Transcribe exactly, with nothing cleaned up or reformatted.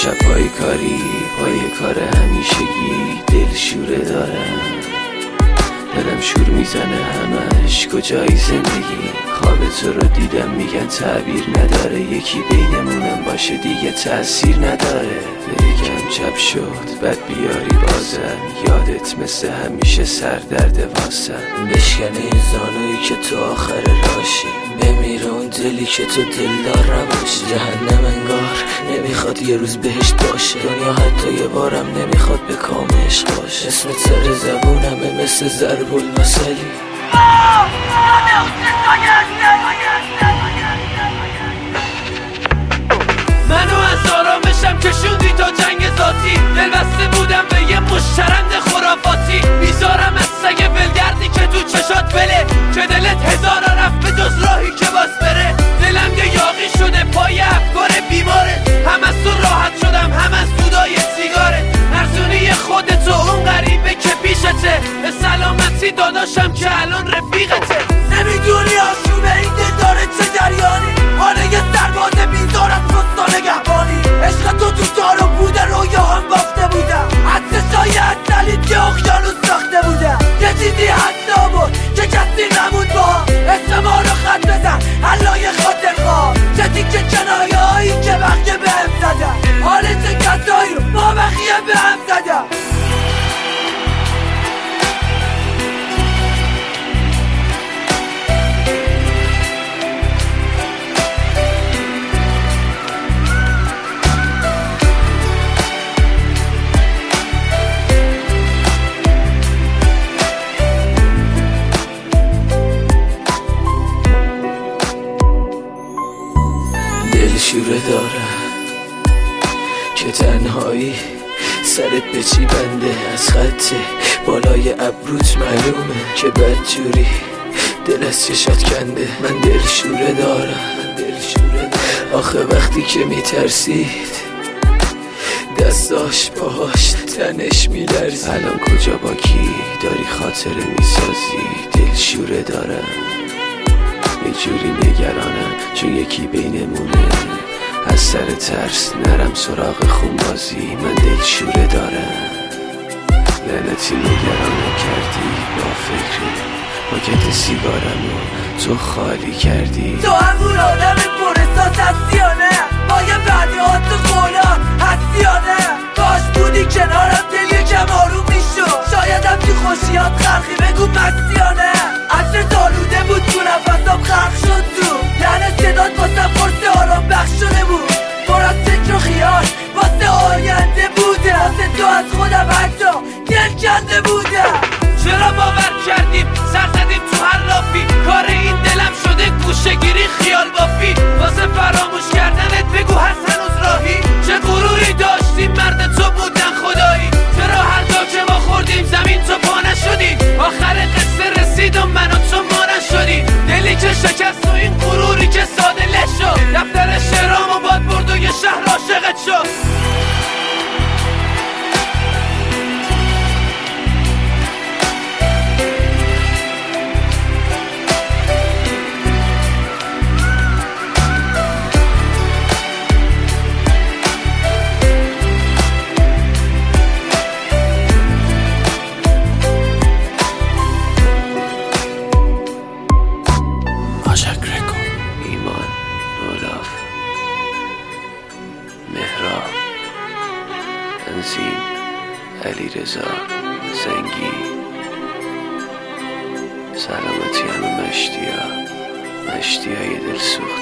شب‌های کاری پای کار همیشگی دل شوره دارم، دلم شور میزنه همش کجایی زندگی. خواب تو رو دیدم میگن تعبیر نداره، یکی بینمونم باشه دیگه تأثیر نداره. یکم چپ شد بد بیاری بازم، یادت مثل همیشه سردرد واسم. بشکنه این زانویی که تو آخر راشی، بمیره اون دلی که تو دلدار نباشی. جهنم انگار نمیخواد یه روز بهشت باشه، دنیا حتی یه بارم نمیخواد به کام عشق باشه. اسم سر زبونمه مثل ضرب المثلی. منو از آرامشم کشوندی تا جنگ ذاتی، دل بسته بودم به یه مشترند خرافاتی. بیزارم از سگ ولگردی که تو چشات بله، که دلت هزارا رفت به جز راهی که باز بره. دلم یه یاقی شده پای افکار بیماره، هم از تو راحت شدم هم از دودای سیگاره. ارزونی خودتو اون غریبه که پیشته، به سلامتی داداشم که الان رفیقته. نمیدونی آشوبه این داره چه جریانی، حالا یه سرباز بیزارم پستا نگهبانی. عشق تو تو دارو بوده رویا هم باخته بودم، حدس شای اصلی که اقیانوس ساخته بودم. یه چیزی هست بود که کسی نمود با اسم ما رو خط بزن حلای خاطر خواه. چه تیکه کنایه هایی که بقیه به هم زدن، حال چه کسایی رو ما بقیه به هم زدن. دل شوره دارم که تنهایی سرت به چی بنده، از خط بالای ابروت معلومه که بدجوری دل از چشات کنده. من دل شوره دارم، دل شوره دارم. آخه وقتی که میترسید دستاش پاهاش تنش میلرزید. الان کجا با کی داری خاطره میسازی؟ دل شوره دارم یه جوری نگرانم چون یکی بینمونه، از سر ترس نرم سراغ خونبازی. من دل شوره دارم لعنتی نگرانم کردی با فکری، پاکت سیگارمو تو خالی کردی. تو همون آدم پرستاس هستی یا نه؟ با یه بعدی ها تو قولات هستی یا نه؟ کاش بودی کنارم دل یکم آروم میشد، شایدم تو خوشیات خرخی بگو مستی یا نه؟ عطر دالوده بود تو نفسم خرخ شد تو، لعنه صدات واسم فرصه آرام بخش شده بود. پر از فکر و خیال واسه آینده بوده، واسه تو از خودم حتی دل کنده بودم. چرا باور کردیم سر زدیم تو هر لافی، کار این دلم شده گوشه‌گیری خیال بافی. واسه فراموش کردنت بگو هست هنوز راهی، چه غروری داشتیم مرد تو بودن خدایی. چرا هر جا که ما خوردیم زمین تو پا نشدی، آخر قصه رسید و من و تو ما نشدی. دلی که شکست و این غروری که ساده لش شد، دفتر شعرامو باد برد و یه شهر عاشقت شد. ایمان، نولاف، مهراب، تنظیم، علیرضا، زنگی. سلامتی همه مشتیا، مشتیای دل سوخت.